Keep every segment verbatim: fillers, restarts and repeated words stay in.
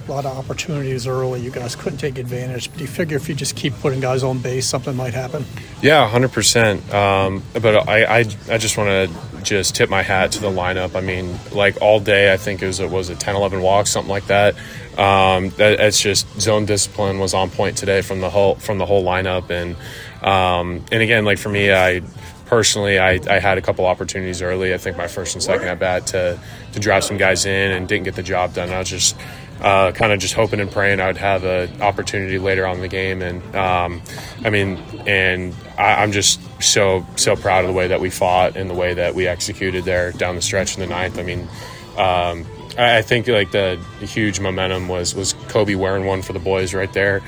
a lot of opportunities early. You guys couldn't take advantage. Do you figure if you just keep putting guys on base, something might happen? Yeah, one hundred percent. Um, but I, I, I just want to just tip my hat to the lineup. I mean, like all day, I think it was, it was a ten, eleven walks, something like that. Um, that it's just zone discipline was on point today from the whole from the whole lineup. And um, and again, like for me, I personally, I, I had a couple opportunities early. I think my first and second at bat to to drive some guys in and didn't get the job done. I was just uh, kind of just hoping and praying I would have an opportunity later on in the game. And um, I mean, and I, I'm just so so proud of the way that we fought and the way that we executed there down the stretch in the ninth. I mean. Um, I think like the, the huge momentum was was Kobe wearing one for the boys right there,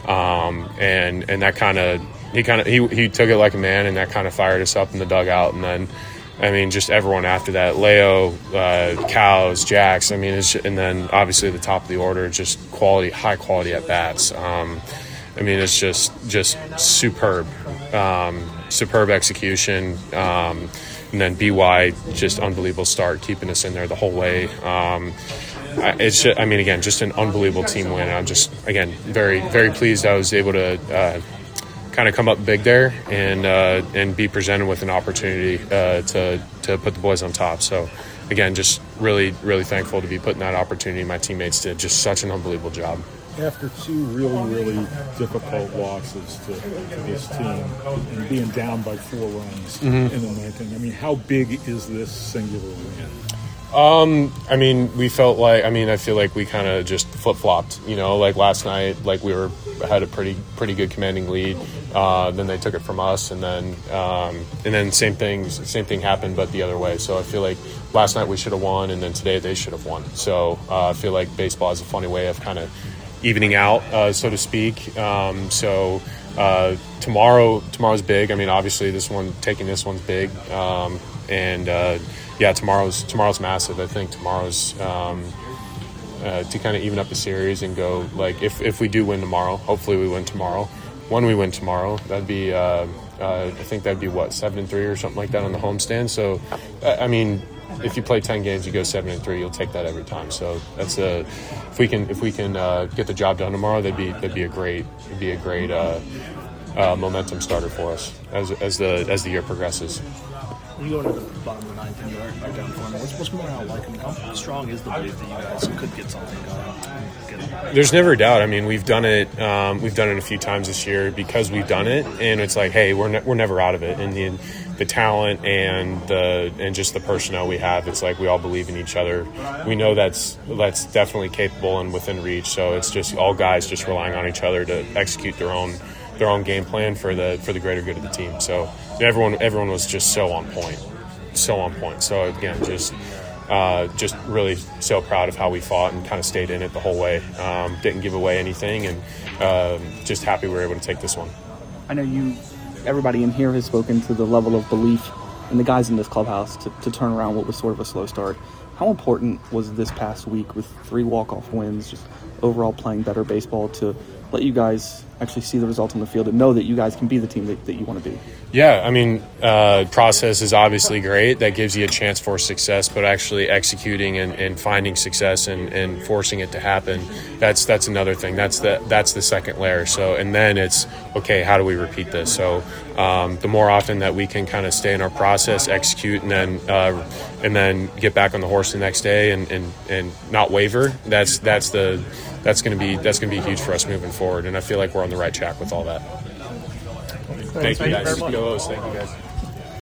um, and and that kind of he kind of he he took it like a man, and that kind of fired us up in the dugout. And then, I mean, just everyone after that, Leo, uh, Cows, Jax. I mean, it's, and then obviously the top of the order, just quality, high quality at bats. Um, I mean, it's just just superb, um, superb execution. Um, And then B Y, just unbelievable start, keeping us in there the whole way. Um, it's just, I mean, again, just an unbelievable team win. I'm just, again, very, very pleased I was able to uh, kind of come up big there and uh, and be presented with an opportunity uh, to to put the boys on top. So, again, just really, really thankful to be putting that opportunity. My teammates did just such an unbelievable job. After two really, really difficult losses to, to this team and being down by four runs mm-hmm. in the ninth inning, I mean, how big is this singular win? Um, I mean, we felt like, I mean, I feel like we kind of just flip-flopped, you know, like last night, like we were, had a pretty, pretty good commanding lead. Uh, then they took it from us. And then, um, and then same things, same thing happened, but the other way. So I feel like last night we should have won, and then today they should have won. So uh, I feel like baseball is a funny way of kind of evening out, uh, so to speak. Um, so uh, tomorrow, tomorrow's big. I mean, obviously, this one, taking this one's big, um, and uh, yeah, tomorrow's tomorrow's massive. I think tomorrow's um, uh, to kind of even up the series and go like if if we do win tomorrow, hopefully we win tomorrow. When we win tomorrow, that'd be uh, uh, I think that'd be what seven and three or something like that on the homestand. So I mean. If you play ten games, you go seven and three. You'll take that every time. So that's a if we can if we can uh, get the job done tomorrow, that'd be that'd be a great it'd be a great uh, uh, momentum starter for us as as the as the year progresses. When you go into the bottom of the ninth and you're, you're down four, what's what's morale like? I mean, how strong is the belief that you guys could get something going? There's never a doubt. I mean, we've done it. Um, we've done it a few times this year because we've done it, and it's like, hey, we're ne- we're never out of it. And the the talent and the and just the personnel we have, it's like we all believe in each other. We know that's that's definitely capable and within reach. So it's just all guys just relying on each other to execute their own their own game plan for the for the greater good of the team. So everyone everyone was just so on point, so on point. So again, just. Uh, just really so proud of how we fought and kind of stayed in it the whole way. Um, didn't give away anything, and um, just happy we were able to take this one. I know you, everybody in here has spoken to the level of belief in the guys in this clubhouse to, to turn around what was sort of a slow start. How important was this past week with three walk-off wins, just overall playing better baseball to let you guys actually see the results on the field and know that you guys can be the team that, that you want to be? Yeah, I mean, uh, process is obviously great. That gives you a chance for success, but actually executing and, and finding success and, and forcing it to happen, that's that's another thing. That's the, that's the second layer. So, and then it's, okay, how do we repeat this? So um, the more often that we can kind of stay in our process, execute, and then uh, and then get back on the horse the next day and, and, and not waver, that's that's the that's going to be that's going to be huge for us moving forward. And I feel like we're on the right track with all that. Thank you, guys. Go O's. Thank you, guys.